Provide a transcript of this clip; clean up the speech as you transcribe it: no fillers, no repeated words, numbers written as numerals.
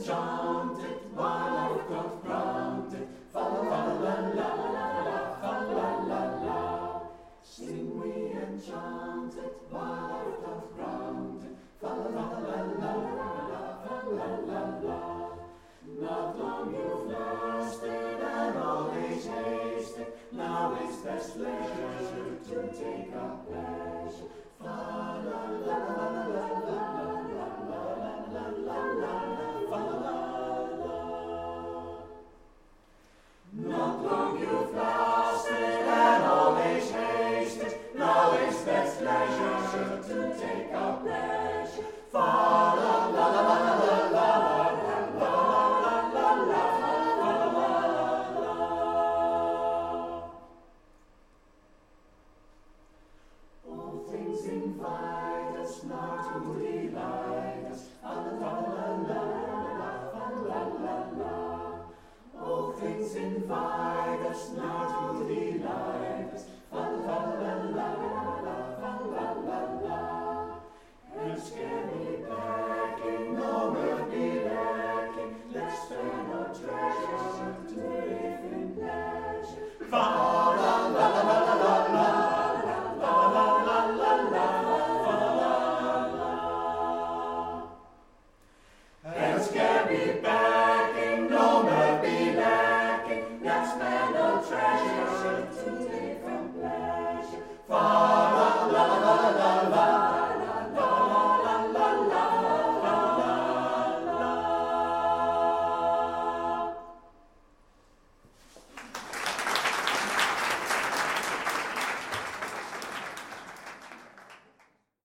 enchanted, my life doth grant it. Fa la la la la, fa la la la. Sing we enchanted, my life doth grant it. Fa la la la la, fa la la la. Not long you've lasted, and all age hasted. Now is best leisure to take a pleasure. Fa la la la la.